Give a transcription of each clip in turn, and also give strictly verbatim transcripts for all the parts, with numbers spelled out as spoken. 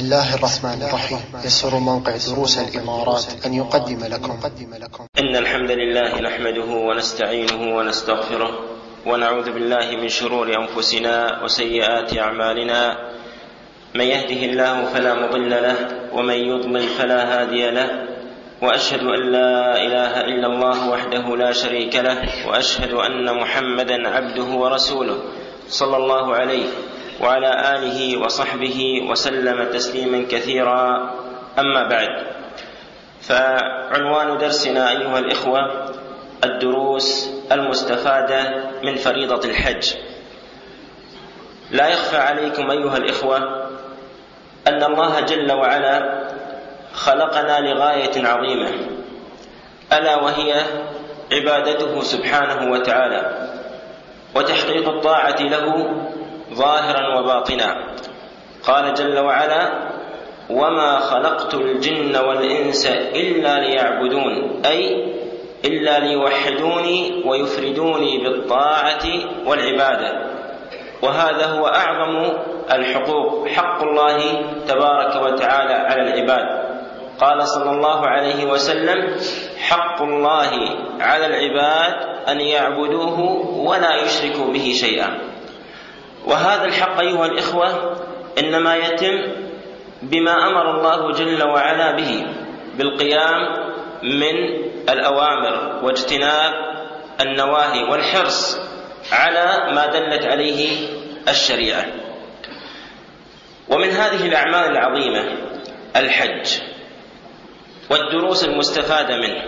بسم الله الرحمن الرحيم. يسر موقع دروس الإمارات أن يقدم لكم إن الحمد لله نحمده ونستعينه ونستغفره ونعوذ بالله من شرور أنفسنا وسيئات أعمالنا. من يهده الله فلا مضل له ومن يضلل فلا هادي له، وأشهد أن لا إله إلا الله وحده لا شريك له، وأشهد أن محمدا عبده ورسوله صلى الله عليه وعلى آله وصحبه وسلم تسليما كثيرا. أما بعد، فعنوان درسنا أيها الإخوة الدروس المستفادة من فريضة الحج. لا يخفى عليكم أيها الإخوة أن الله جل وعلا خلقنا لغاية عظيمة، ألا وهي عبادته سبحانه وتعالى وتحقيق الطاعة له ظاهرا وباطنا. قال جل وعلا: وما خلقت الجن والإنس إلا ليعبدون، أي إلا ليوحدوني ويفردوني بالطاعة والعبادة. وهذا هو أعظم الحقوق، حق الله تبارك وتعالى على العباد. قال صلى الله عليه وسلم: حق الله على العباد أن يعبدوه ولا يشركوا به شيئا. وهذا الحق أيها الإخوة إنما يتم بما أمر الله جل وعلا به، بالقيام من الأوامر واجتناب النواهي والحرص على ما دلت عليه الشريعة. ومن هذه الأعمال العظيمة الحج والدروس المستفادة منه.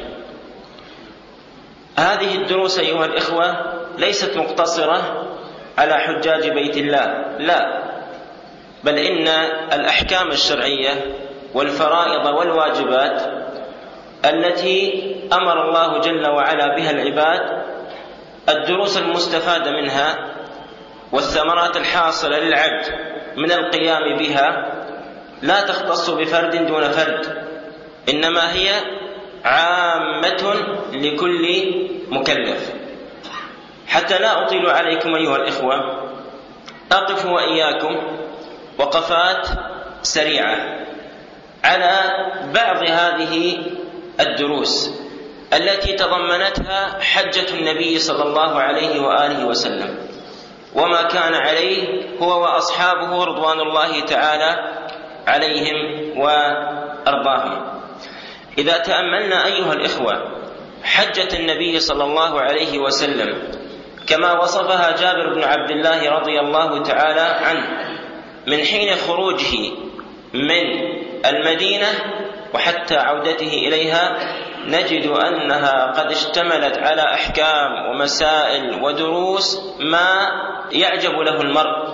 هذه الدروس أيها الإخوة ليست مقتصرة على حجاج بيت الله، لا، بل إن الأحكام الشرعية والفرائض والواجبات التي أمر الله جل وعلا بها العباد، الدروس المستفادة منها والثمرات الحاصلة للعبد من القيام بها لا تختص بفرد دون فرد، إنما هي عامة لكل مكلف. حتى لا أطيل عليكم أيها الإخوة، أقف وإياكم وقفات سريعة على بعض هذه الدروس التي تضمنتها حجة النبي صلى الله عليه وآله وسلم، وما كان عليه هو وأصحابه رضوان الله تعالى عليهم وأرضاهم. إذا تأملنا أيها الإخوة حجة النبي صلى الله عليه وسلم كما وصفها جابر بن عبد الله رضي الله تعالى عنه من حين خروجه من المدينة وحتى عودته إليها، نجد أنها قد اشتملت على أحكام ومسائل ودروس ما يعجب له المرء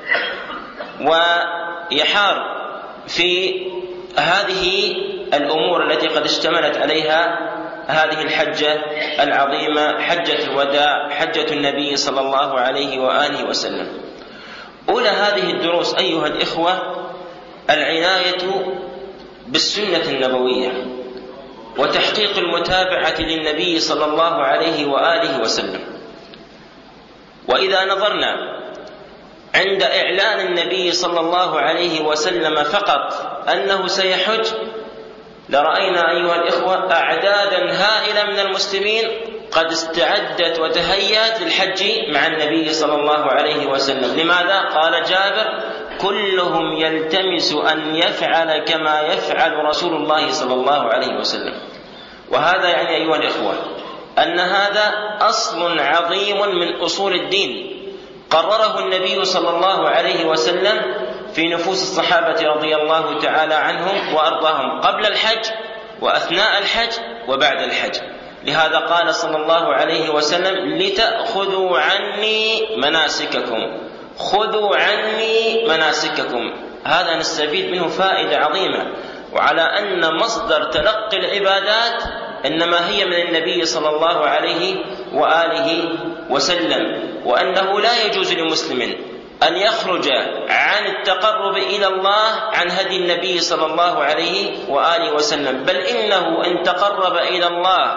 ويحار في هذه الأمور التي قد اشتملت عليها هذه الحجة العظيمة، حجة الوداع، حجة النبي صلى الله عليه وآله وسلم. أولى هذه الدروس أيها الإخوة العناية بالسنة النبوية وتحقيق المتابعة للنبي صلى الله عليه وآله وسلم. وإذا نظرنا عند إعلان النبي صلى الله عليه وسلم فقط أنه سيحج، لرأينا أيها الإخوة أعدادا هائلة من المسلمين قد استعدت وتهيأت للحج مع النبي صلى الله عليه وسلم. لماذا؟ قال جابر: كلهم يلتمس أن يفعل كما يفعل رسول الله صلى الله عليه وسلم. وهذا يعني أيها الإخوة أن هذا أصل عظيم من أصول الدين قرره النبي صلى الله عليه وسلم في نفوس الصحابة رضي الله تعالى عنهم وأرضاهم قبل الحج وأثناء الحج وبعد الحج. لهذا قال صلى الله عليه وسلم: لتأخذوا عني مناسككم، خذوا عني مناسككم. هذا نستفيد منه فائدة عظيمة، وعلى أن مصدر تلقي العبادات إنما هي من النبي صلى الله عليه وآله وسلم، وأنه لا يجوز لمسلم أن يخرج عن التقرب إلى الله عن هدي النبي صلى الله عليه وآله وسلم، بل إنه إن تقرب إلى الله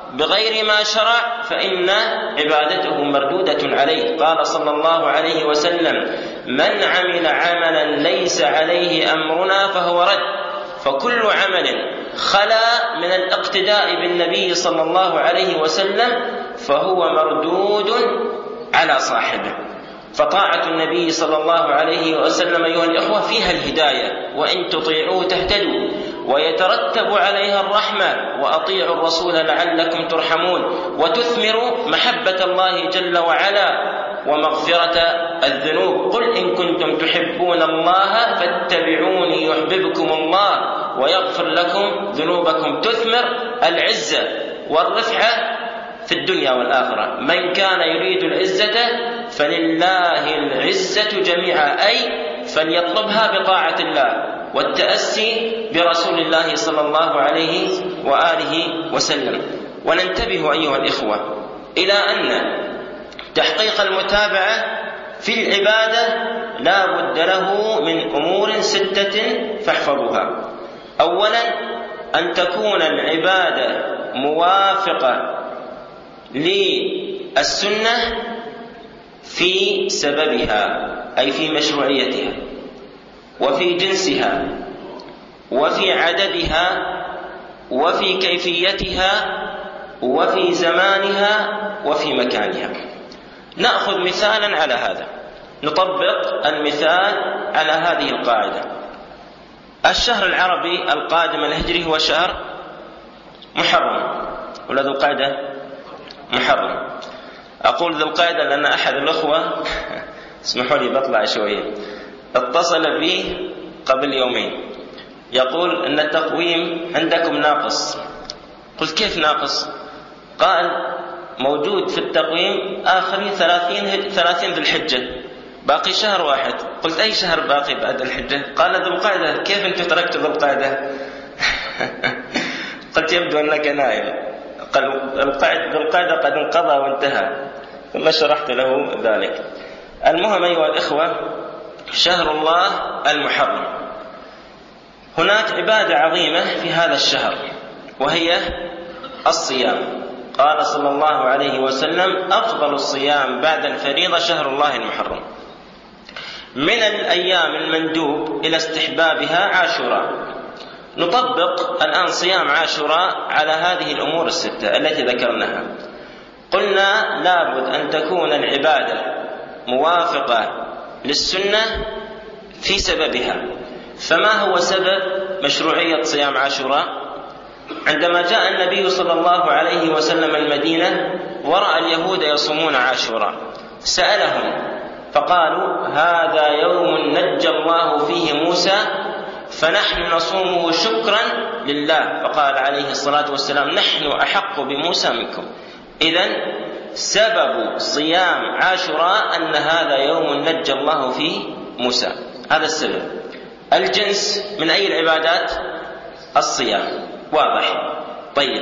بغير ما شرع فإن عبادته مردودة عليه. قال صلى الله عليه وسلم: من عمل عملا ليس عليه أمرنا فهو رد. فكل عمل خلا من الاقتداء بالنبي صلى الله عليه وسلم فهو مردود على صاحبه. فطاعة النبي صلى الله عليه وسلم أيها الإخوة فيها الهداية، وإن تطيعوه تهتدوا ويترتب عليها الرحمة، وأطيعوا الرسول لعلكم ترحمون، وتثمر محبة الله جل وعلا ومغفرة الذنوب. قل إن كنتم تحبون الله فاتبعوني يحببكم الله ويغفر لكم ذنوبكم. تثمر العزة والرفعة في الدنيا والآخرة. من كان يريد العزة فلله العزة جميعا، أي فليطلبها بطاعة الله والتأسي برسول الله صلى الله عليه وآله وسلم. وننتبه أيها الإخوة إلى أن تحقيق المتابعة في العبادة لا بد له من أمور ستة فاحفظوها. أولا، أن تكون العبادة موافقة للسنة في سببها، أي في مشروعيتها وفي جنسها وفي عددها وفي كيفيتها وفي زمانها وفي مكانها. نأخذ مثالا على هذا، نطبق المثال على هذه القاعدة. الشهر العربي القادم الهجري هو شهر محرم، ولا ذو القعدة؟ محرم. أقول ذو القعدة لأن أحد الأخوة اسمحوا لي بطلع شوية اتصل بي قبل يومين يقول أن التقويم عندكم ناقص. قلت: كيف ناقص؟ قال: موجود في التقويم آخر ثلاثين ثلاثين ذي الحجة، باقي شهر واحد. قلت: أي شهر باقي بعد الحجة؟ قال: ذو القعدة. كيف أنت تركت ذو القعدة؟ قلت: يبدو أنك نائم. قال: ذو القعدة قد انقضى وانتهى. ثم شرحت له ذلك. المهم أيها الإخوة، شهر الله المحرم، هناك عبادة عظيمة في هذا الشهر وهي الصيام. قال صلى الله عليه وسلم: أفضل الصيام بعد الفريضة شهر الله المحرم. من الأيام المندوب إلى استحبابها عاشوراء. نطبق الآن صيام عاشوراء على هذه الأمور الستة التي ذكرناها. قلنا لابد أن تكون العبادة موافقة للسنة في سببها. فما هو سبب مشروعية صيام عاشوراء؟ عندما جاء النبي صلى الله عليه وسلم المدينة ورأى اليهود يصومون عاشوراء سألهم فقالوا: هذا يوم نجى الله فيه موسى فنحن نصومه شكرا لله. فقال عليه الصلاة والسلام: نحن أحق بموسى منكم. إذن سبب صيام عاشوراء أن هذا يوم نجى الله فيه موسى، هذا السبب. الجنس من أي العبادات؟ الصيام، واضح. طيب،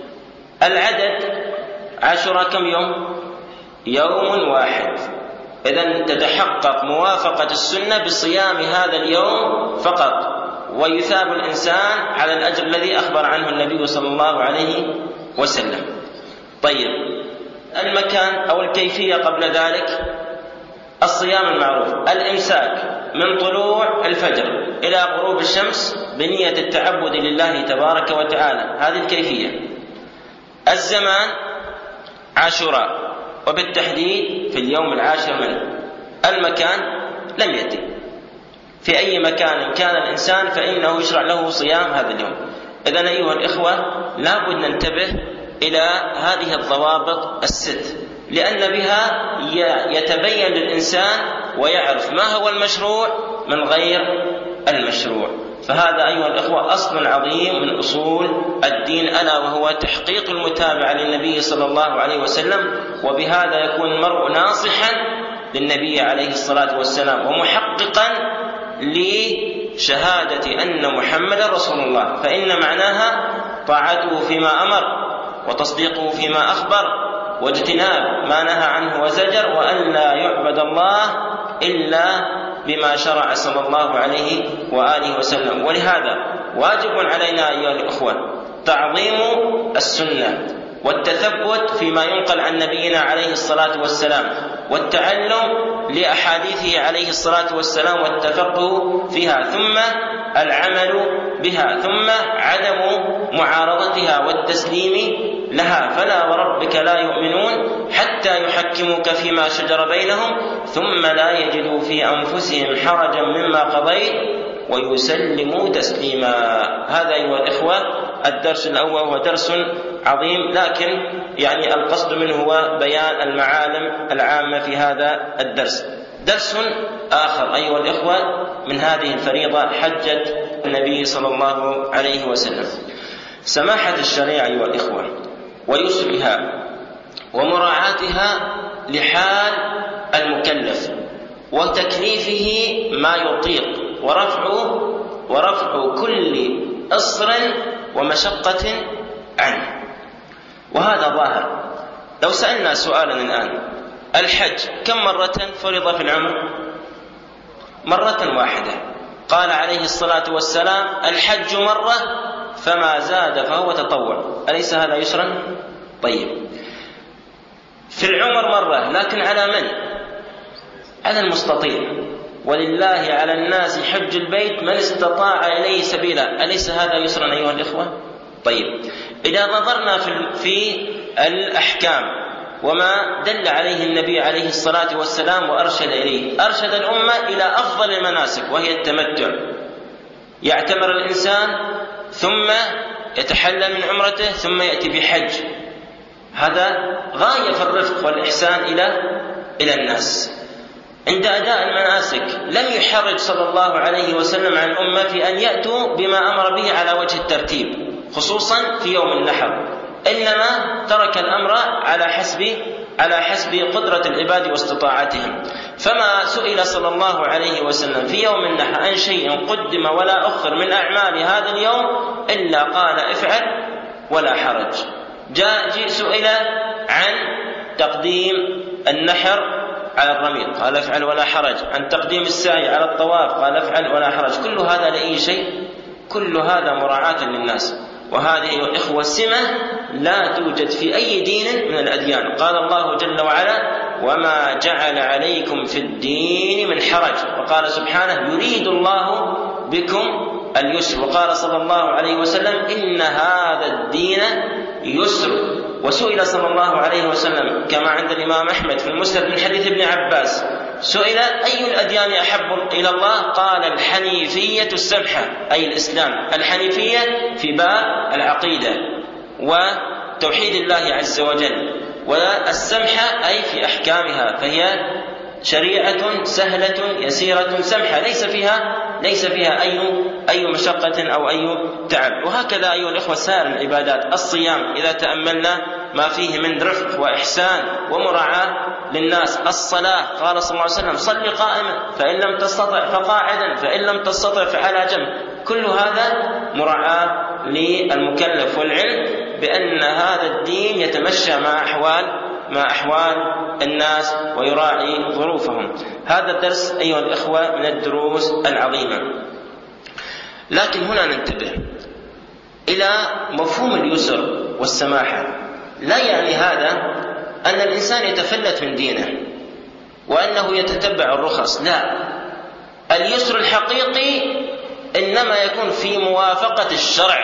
العدد عاشوراء كم يوم؟ يوم واحد. إذن تتحقق موافقة السنة بصيام هذا اليوم فقط، ويثاب الإنسان على الأجر الذي أخبر عنه النبي صلى الله عليه وسلم. طيب، المكان أو الكيفية قبل ذلك الصيام المعروف: الإمساك من طلوع الفجر إلى غروب الشمس بنية التعبد لله تبارك وتعالى، هذه الكيفية. الزمان عاشوراء، وبالتحديد في اليوم العاشر منه. المكان لم يأتي، في أي مكان كان الإنسان فإنه يشرع له صيام هذا اليوم. إذن أيها الإخوة لا بد ننتبه إلى هذه الضوابط الست، لأن بها يتبين للإنسان ويعرف ما هو المشروع من غير المشروع. فهذا أيها الإخوة أصل عظيم من أصول الدين، ألا وهو تحقيق المتابعة للنبي صلى الله عليه وسلم. وبهذا يكون المرء ناصحا للنبي عليه الصلاة والسلام ومحققا لشهادة أن محمد رسول الله، فإن معناها طاعته فيما أمر وتصديقه فيما أخبر واجتناب ما نهى عنه وزجر، وأن لا يعبد الله إلا بما شرع صلى الله عليه وآله وسلم. ولهذا واجب علينا أيها الأخوة تعظيم السنة والتثبت فيما ينقل عن نبينا عليه الصلاة والسلام، والتعلم لأحاديثه عليه الصلاة والسلام والتفقه فيها، ثم العمل بها، ثم عدم معارضتها والتسليم لها. فلا وربك لا يؤمنون حتى يحكموك فيما شجر بينهم ثم لا يجدوا في أنفسهم حرجا مما قضيت ويسلموا تسليما. هذا أيها الإخوة الدرس الأول، هو درس عظيم، لكن يعني القصد منه هو بيان المعالم العامة في هذا الدرس. درس آخر أيها الإخوة من هذه الفريضة، حجة النبي صلى الله عليه وسلم. سماحة الشريعة أيها الإخوة ويسرها ومراعاتها لحال المكلف وتكليفه ما يطيق، ورفعه ورفع كل أصر ومشقة عنه. وهذا ظاهر. لو سألنا سؤالا الآن، الحج كم مرة فرض في العمر؟ مرة واحدة. قال عليه الصلاة والسلام: الحج مرة فما زاد فهو تطوع. أليس هذا يسرا؟ طيب، في العمر مرة، لكن على من؟ على المستطيع. ولله على الناس حج البيت من استطاع إليه سبيلا. أليس هذا يسرا أيها الإخوة؟ طيب، إذا نظرنا في الأحكام وما دل عليه النبي عليه الصلاة والسلام وأرشد إليه، أرشد الأمة إلى أفضل المناسك وهي التمتع. يعتمر الإنسان ثم يتحلل من عمرته ثم يأتي بحج. هذا غاية في الرفق والإحسان إلى إلى الناس. عند أداء المناسك لم يحرج صلى الله عليه وسلم عن الأمة في أن يأتوا بما أمر به على وجه الترتيب، خصوصا في يوم النحر، إنما ترك الأمر على حسب على حسب قدرة العباد واستطاعتهم. فما سئل صلى الله عليه وسلم في يوم النحر عن شيء قدم ولا أخر من أعمال هذا اليوم إلا قال: افعل ولا حرج. جاء سئل عن تقديم النحر على الرمي، قال: افعل ولا حرج. عن تقديم السعي على الطواف، قال: افعل ولا حرج. كل هذا لأي شيء؟ كل هذا مراعاة للناس. وهذه الإخوة سمة لا توجد في أي دين من الأديان. قال الله جل وعلا: وما جعل عليكم في الدين من حرج. وقال سبحانه: يريد الله بكم اليسر. وقال صلى الله عليه وسلم: إن هذا الدين يسر. وسئل صلى الله عليه وسلم كما عند الإمام أحمد في المسند من حديث ابن عباس، سئل: أي الأديان أحب إلى الله؟ قال: الحنيفية السمحة، أي الإسلام. الحنيفية في باب العقيدة وتوحيد الله عز وجل، والسمحة أي في أحكامها، فهي شريعة سهلة يسيرة سمحة، ليس فيها ليس فيها أي أي مشقة أو أي تعب. وهكذا أيها الإخوة سائر العبادات. الصيام إذا تأملنا ما فيه من رفق وإحسان ومراعاة للناس. الصلاة قال صلى الله عليه وسلم: صل قائما، فإن لم تستطع فقاعدا، فإن لم تستطع فعلى جنب. كل هذا مراعاة للمكلف والعلم بأن هذا الدين يتمشى مع أحوال مع أحوال الناس ويراعي ظروفهم. هذا الدرس أيها الإخوة من الدروس العظيمة. لكن هنا ننتبه إلى مفهوم اليسر والسماحة. لا يعني هذا أن الإنسان يتفلت من دينه وأنه يتتبع الرخص، لا. اليسر الحقيقي إنما يكون في موافقة الشرع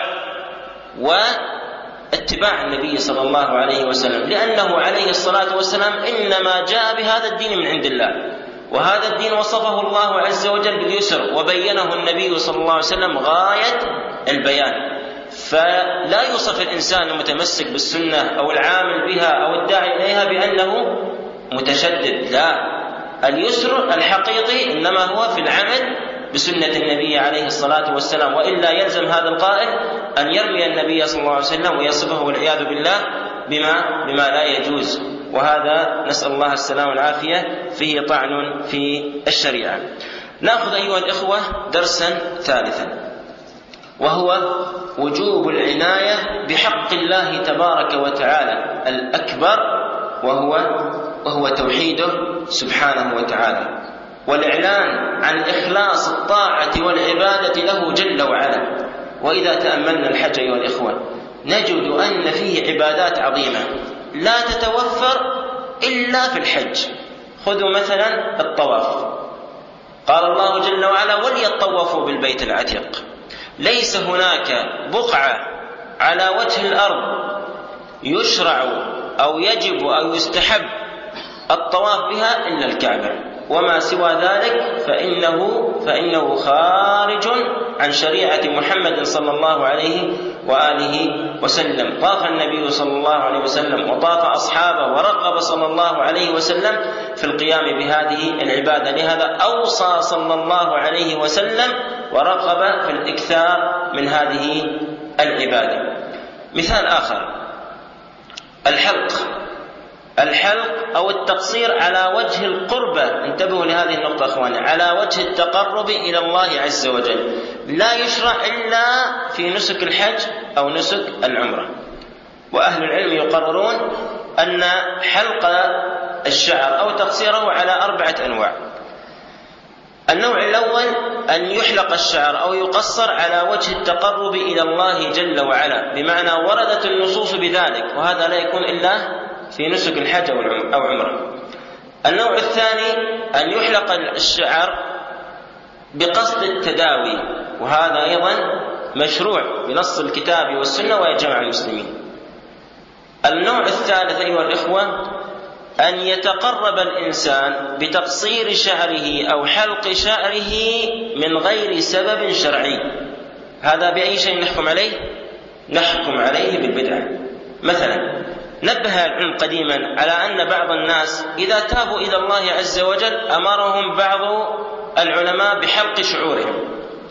واتباع النبي صلى الله عليه وسلم، لأنه عليه الصلاة والسلام إنما جاء بهذا الدين من عند الله، وهذا الدين وصفه الله عز وجل باليسر وبينه النبي صلى الله عليه وسلم غاية البيان. فلا يوصف الإنسان المتمسك بالسنة أو العامل بها أو الداعي إليها بأنه متشدد، لا. اليسر الحقيقي إنما هو في العمل بسنة النبي عليه الصلاة والسلام، وإلا يلزم هذا القائل أن يرمي النبي صلى الله عليه وسلم ويصفه والعياذ بالله بما, بما لا يجوز، وهذا نسأل الله السلامة والعافية فيه طعن في الشريعة. نأخذ أيها الإخوة درسا ثالثا، وهو وجوب العناية بحق الله تبارك وتعالى الأكبر، وهو, وهو توحيده سبحانه وتعالى، والإعلان عن إخلاص الطاعة والعبادة له جل وعلا. وإذا تأملنا الحج أيها الإخوة نجد أن فيه عبادات عظيمة لا تتوفر إلا في الحج. خذوا مثلا الطواف، قال الله جل وعلا: وليطوفوا بالبيت العتيق. ليس هناك بقعة على وجه الأرض يشرع أو يجب أو يستحب الطواف بها إلا الكعبة، وما سوى ذلك فإنه, فإنه خارج عن شريعة محمد صلى الله عليه وآله وسلم. طاف النبي صلى الله عليه وسلم وطاف أصحابه ورغب صلى الله عليه وسلم في القيام بهذه العبادة، لهذا أوصى صلى الله عليه وسلم ورغب في الإكثار من هذه العبادة. مثال آخر: الحلق. الحلق أو التقصير على وجه القربة، انتبهوا لهذه النقطة أخواني، على وجه التقرب إلى الله عز وجل، لا يشرع إلا في نسك الحج أو نسك العمرة. وأهل العلم يقررون أن حلق الشعر أو تقصيره على أربعة أنواع. النوع الأول أن يحلق الشعر أو يقصر على وجه التقرب إلى الله جل وعلا، بمعنى وردت النصوص بذلك، وهذا لا يكون إلا في نسك الحج أو عمرة. النوع الثاني أن يحلق الشعر بقصد التداوي، وهذا أيضا مشروع بنص الكتاب والسنة وإجماع المسلمين. النوع الثالث أيها الإخوة أن يتقرب الإنسان بتقصير شعره أو حلق شعره من غير سبب شرعي. هذا بأي شيء نحكم عليه؟ نحكم عليه بالبدعة. مثلا نبه العلم قديما على أن بعض الناس إذا تابوا إلى الله عز وجل أمرهم بعض العلماء بحلق شعورهم،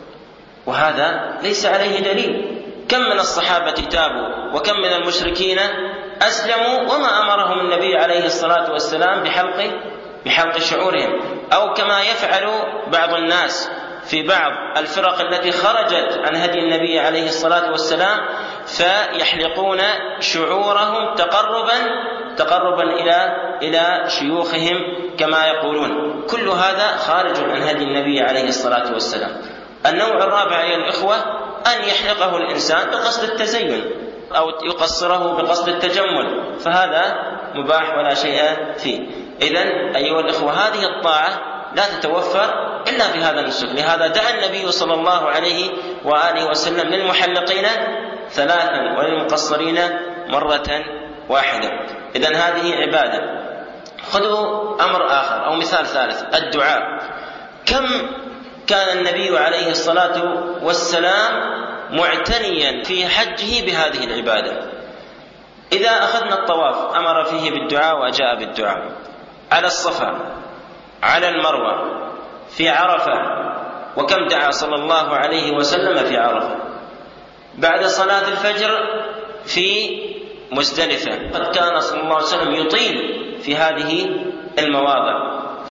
وهذا ليس عليه دليل. كم من الصحابة تابوا وكم من المشركين أسلموا وما أمرهم النبي عليه الصلاة والسلام بحلق بحلق شعورهم. أو كما يفعل بعض الناس في بعض الفرق التي خرجت عن هدي النبي عليه الصلاة والسلام، فيحلقون شعورهم تقربا تقربا إلى إلى شيوخهم كما يقولون. كل هذا خارج عن هدي النبي عليه الصلاة والسلام. النوع الرابع أيها الإخوة أن يحلقه الإنسان بقصد التزين أو يقصره بقصد التجمل، فهذا مباح ولا شيء فيه. إذن أيها الإخوة هذه الطاعة لا تتوفر إلا في هذا النسك، لهذا دعا النبي صلى الله عليه وآله وسلم للمحلقين ثلاثا وللمقصرين مرة واحدة. إذن هذه عبادة. خذوا أمر آخر أو مثال ثالث: الدعاء. كم كان النبي عليه الصلاة والسلام معتنيا في حجه بهذه العبادة. إذا أخذنا الطواف أمر فيه بالدعاء وجاء بالدعاء على الصفا، على المروة، في عرفة، وكم دعا صلى الله عليه وسلم في عرفة، بعد صلاة الفجر في مزدلفة. قد كان صلى الله عليه وسلم يطيل في هذه المواضع.